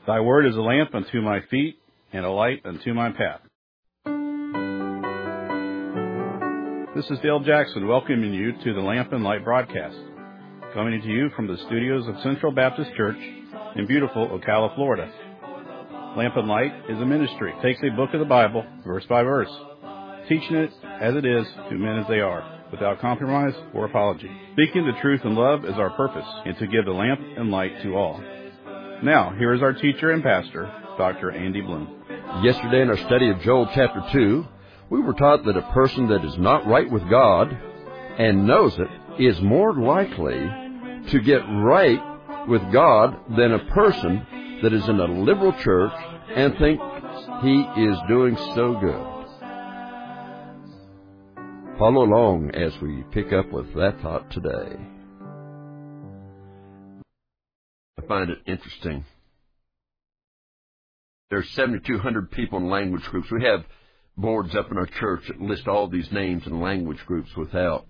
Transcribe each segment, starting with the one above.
Thy word is a lamp unto my feet and a light unto my path. This is Dale Jackson welcoming you to the Lamp and Light broadcast, coming to you from the studios of Central Baptist Church in beautiful Ocala, Florida. Lamp and Light is a ministry. It takes a book of the Bible, verse by verse, teaching it as it is to men as they are, without compromise or apology. Speaking the truth in love is our purpose, and to give the lamp and light to all. Now, here is our teacher and pastor, Dr. Andy Bloom. Yesterday in our study of Joel chapter 2, we were taught that a person that is not right with God and knows it is more likely to get right with God than a person that is in a liberal church and thinks he is doing so good. Follow along as we pick up with that thought today. I find it interesting. There are 7,200 people in language groups. We have boards up in our church that list all these names in language groups without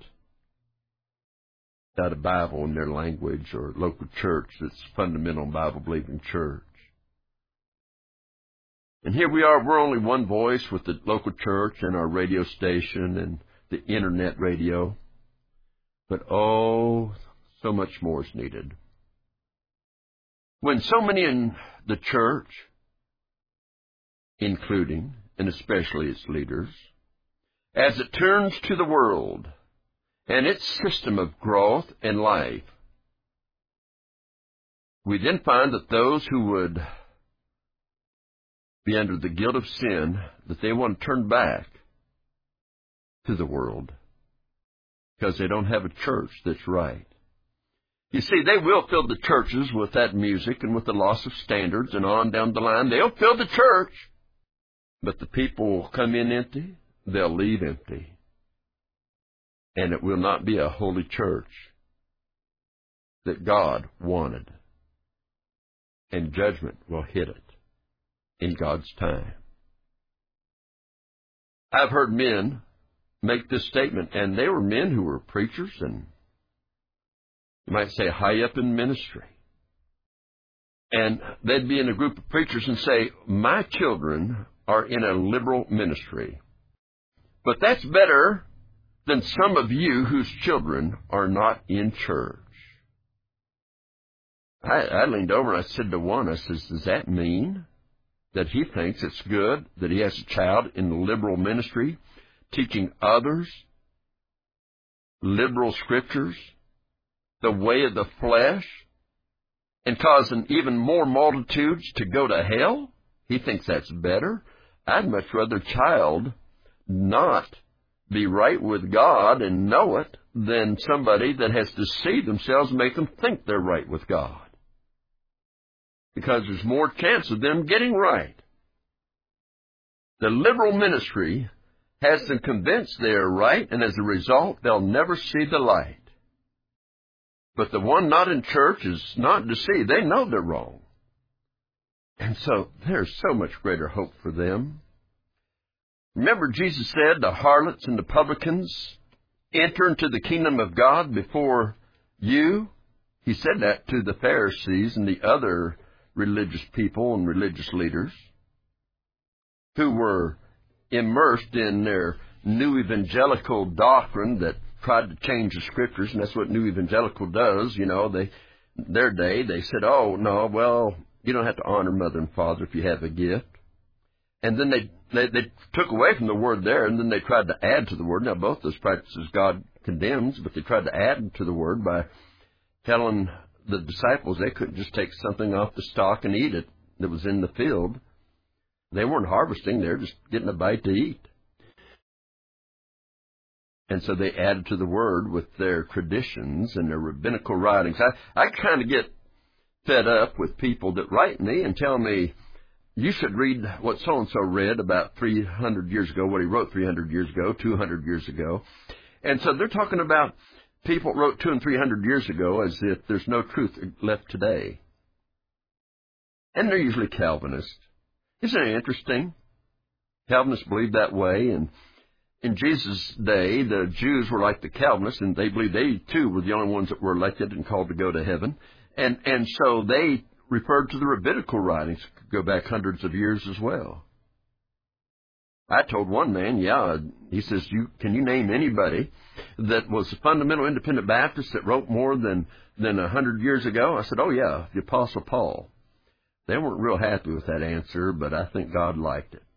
a Bible in their language, or local church that's fundamental Bible-believing church. And here we are, we're only one voice with the local church and our radio station and the internet radio. But oh, so much more is needed. When so many in the church, including and especially its leaders, as it turns to the world and its system of growth and life, we then find that those who would be under the guilt of sin, that they want to turn back to the world because they don't have a church that's right. You see, they will fill the churches with that music and with the loss of standards and on down the line. They'll fill the church, but the people will come in empty, they'll leave empty. And it will not be a holy church that God wanted. And judgment will hit it in God's time. I've heard men make this statement, and they were men who were preachers and, you might say, high up in ministry. And they'd be in a group of preachers and say, my children are in a liberal ministry. But that's better than some of you whose children are not in church. I leaned over and I said to one, I says, does that mean that he thinks it's good that he has a child in the liberal ministry teaching others liberal scriptures, the way of the flesh, and causing even more multitudes to go to hell? He thinks that's better. I'd much rather a child not be right with God and know it than somebody that has deceived themselves and make them think they're right with God. Because there's more chance of them getting right. The liberal ministry has them convinced they are right, and as a result, they'll never see the light. But the one not in church is not deceived. They know they're wrong. And so there's so much greater hope for them. Remember, Jesus said, the harlots and the publicans enter into the kingdom of God before you. He said that to the Pharisees and the other religious people and religious leaders who were immersed in their new evangelical doctrine that tried to change the scriptures, and that's what new evangelical does. You know, their day, they said, oh, no, well, you don't have to honor mother and father if you have a gift. And then they took away from the word there, and then they tried to add to the word. Now, both those practices God condemns, but they tried to add to the word by telling the disciples they couldn't just take something off the stalk and eat it that was in the field. They weren't harvesting, they were just getting a bite to eat. And so they added to the word with their traditions and their rabbinical writings. I kind of get fed up with people that write me and tell me, you should read what so-and-so read about 300 years ago, what he wrote 300 years ago, 200 years ago. And so they're talking about people wrote 200 and 300 years ago as if there's no truth left today. And they're usually Calvinists. Isn't it interesting? Calvinists believe that way, and in Jesus' day, the Jews were like the Calvinists, and they believed they, too, were the only ones that were elected and called to go to heaven. And so they referred to the rabbinical writings, could go back hundreds of years as well. I told one man, he says, can you name anybody that was a fundamental independent Baptist that wrote more than 100 years ago? I said, oh yeah, the Apostle Paul. They weren't real happy with that answer, but I think God liked it.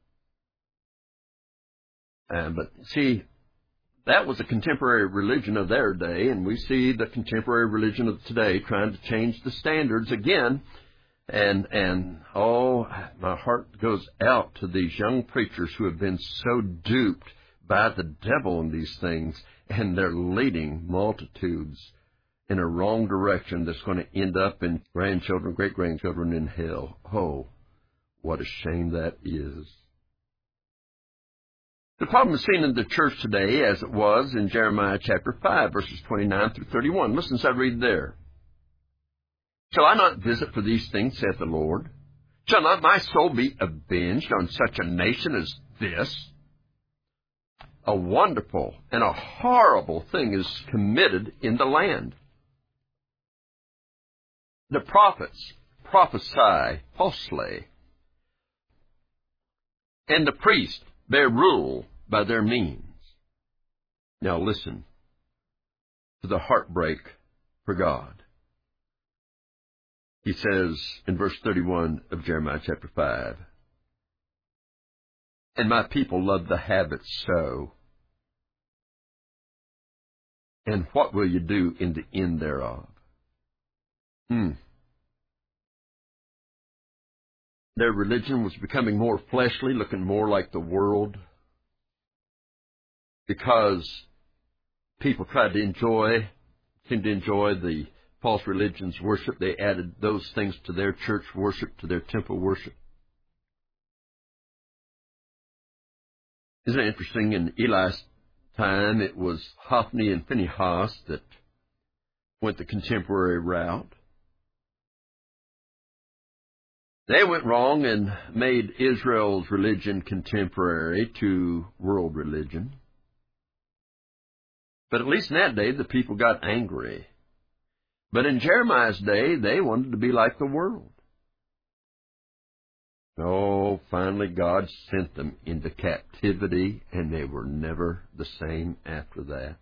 But see, that was a contemporary religion of their day, and we see the contemporary religion of today trying to change the standards again. And oh, my heart goes out to these young preachers who have been so duped by the devil in these things, and they're leading multitudes in a wrong direction that's going to end up in grandchildren, great-grandchildren in hell. Oh, what a shame that is. The problem is seen in the church today as it was in Jeremiah chapter 5, verses 29 through 31. Listen as I read there. Shall I not visit for these things, saith the Lord? Shall not my soul be avenged on such a nation as this? A wonderful and a horrible thing is committed in the land. The prophets prophesy falsely, and the priests bear rule by their means. Now listen to the heartbreak for God. He says in verse 31 of Jeremiah chapter 5, and my people love the habit so. And what will you do in the end thereof? Their religion was becoming more fleshly, looking more like the world, because people seemed to enjoy the false religion's worship. They added those things to their church worship, to their temple worship. Isn't it interesting? In Eli's time, it was Hophni and Phinehas that went the contemporary route. They went wrong and made Israel's religion contemporary to world religion. But at least in that day, the people got angry. But in Jeremiah's day, they wanted to be like the world. Oh, finally God sent them into captivity, and they were never the same after that.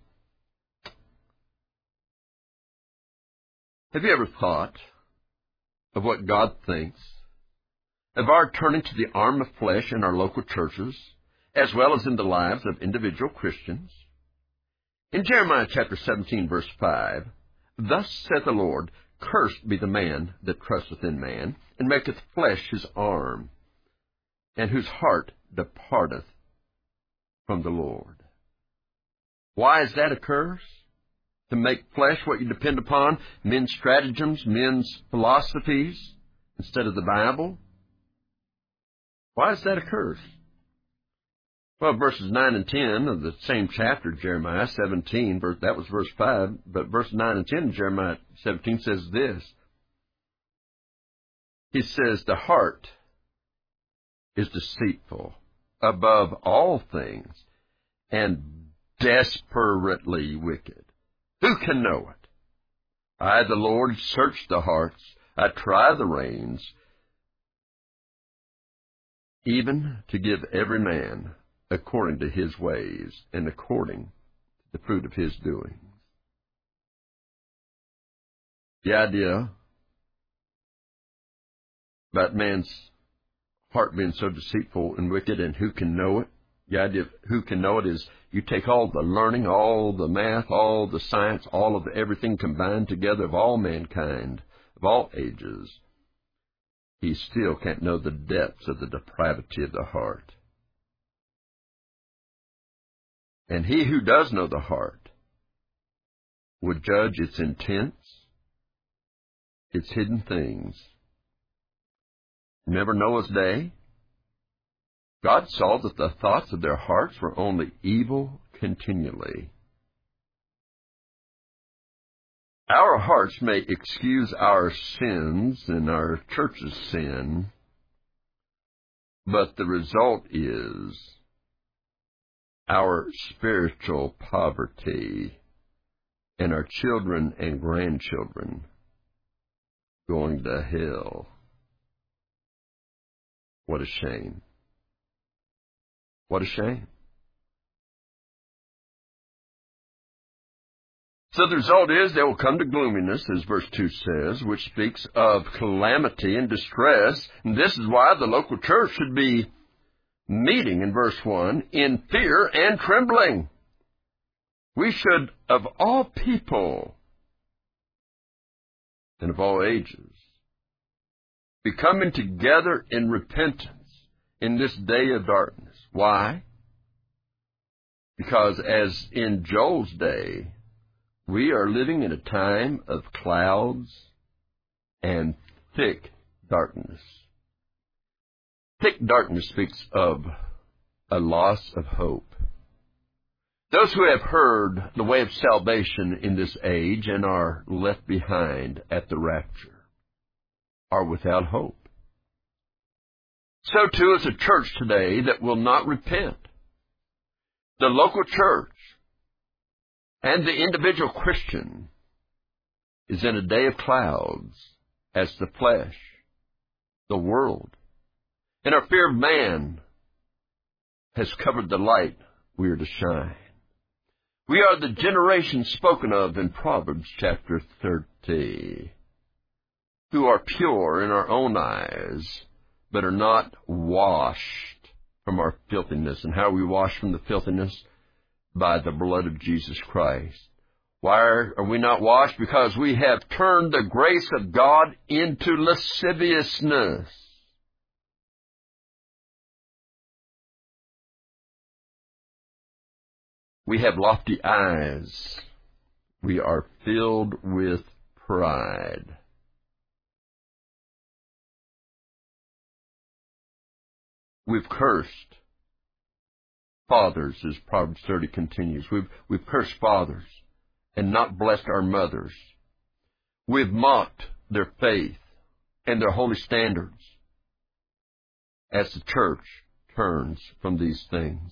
Have you ever thought of what God thinks of our turning to the arm of flesh in our local churches, as well as in the lives of individual Christians? In Jeremiah chapter 17, verse 5, thus saith the Lord, cursed be the man that trusteth in man, and maketh flesh his arm, and whose heart departeth from the Lord. Why is that a curse? To make flesh what you depend upon, men's stratagems, men's philosophies, instead of the Bible? Why is that a curse? Well, verses 9 and 10 of the same chapter, Jeremiah 17, that was verse 5, but verses 9 and 10 of Jeremiah 17 says this. He says, the heart is deceitful above all things and desperately wicked. Who can know it? I, the Lord, search the hearts. I try the reins, even to give every man according to his ways and according to the fruit of his doings. The idea about man's heart being so deceitful and wicked, and who can know it, the idea of who can know it is you take all the learning, all the math, all the science, all of everything combined together of all mankind, of all ages, he still can't know the depths of the depravity of the heart. And he who does know the heart would judge its intents, its hidden things. Remember Noah's day? God saw that the thoughts of their hearts were only evil continually. Our hearts may excuse our sins and our church's sin, but the result is our spiritual poverty and our children and grandchildren going to hell. What a shame. What a shame. So the result is they will come to gloominess, as verse 2 says, which speaks of calamity and distress. And this is why the local church should be meeting, in verse 1, in fear and trembling. We should, of all people and of all ages, be coming together in repentance in this day of darkness. Why? Because as in Joel's day, we are living in a time of clouds and thick darkness. Thick darkness speaks of a loss of hope. Those who have heard the way of salvation in this age and are left behind at the rapture are without hope. So too is a church today that will not repent. The local church and the individual Christian is in a day of clouds as the flesh, the world, and our fear of man has covered the light we are to shine. We are the generation spoken of in Proverbs chapter 30, who are pure in our own eyes, but are not washed from our filthiness. And how are we washed from the filthiness? By the blood of Jesus Christ. Why are we not washed? Because we have turned the grace of God into lasciviousness. We have lofty eyes. We are filled with pride. We've cursed fathers, as Proverbs 30 continues. We've cursed fathers and not blessed our mothers. We've mocked their faith and their holy standards as the church turns from these things.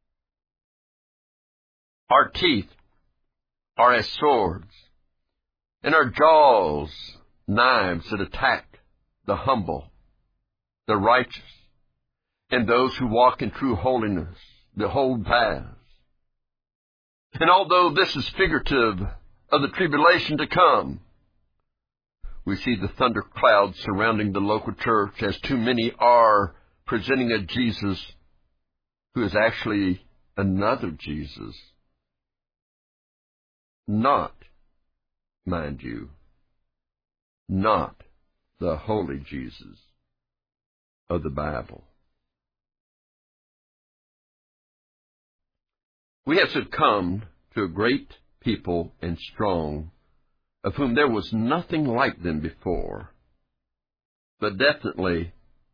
Our teeth are as swords, and our jaws knives that attack the humble, the righteous, and those who walk in true holiness, the whole paths. And although this is figurative of the tribulation to come, we see the thunder clouds surrounding the local church as too many are presenting a Jesus who is actually another Jesus. Not, mind you, not the holy Jesus of the Bible. We have succumbed to a great people and strong, of whom there was nothing like them before, but definitely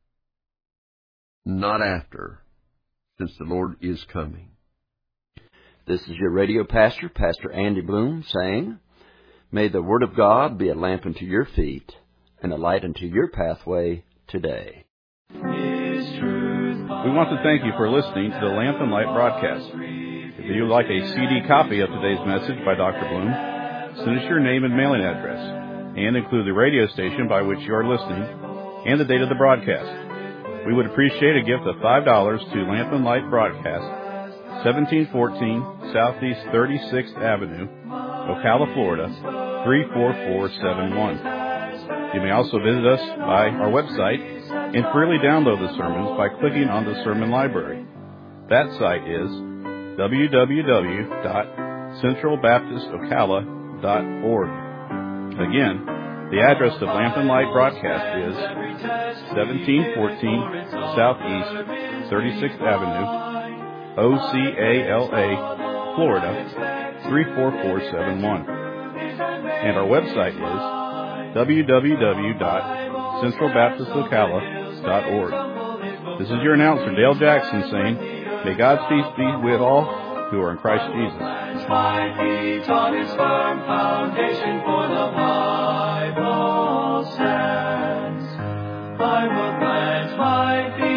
not after, since the Lord is coming. This is your radio pastor, Pastor Andy Bloom, saying, may the Word of God be a lamp unto your feet and a light unto your pathway today. We want to thank you for listening to the Lamp and Light broadcast. If you would like a CD copy of today's message by Dr. Bloom, send us your name and mailing address, and include the radio station by which you are listening and the date of the broadcast. We would appreciate a gift of $5 to Lamp and Light Broadcast, 1714 Southeast 36th Avenue, Ocala, Florida, 34471. You may also visit us by our website and freely download the sermons by clicking on the Sermon Library. That site is www.centralbaptistocala.org. Again, the address of Lamp and Light Broadcast is 1714 Southeast 36th Avenue, Ocala, Florida, 34471. And our website is www.centralbaptistocala.org. This is your announcer, Dale Jackson, saying, may God's peace be with all who are in Christ Jesus. My feet on his firm foundation, for the Bible stands. I will plant my feet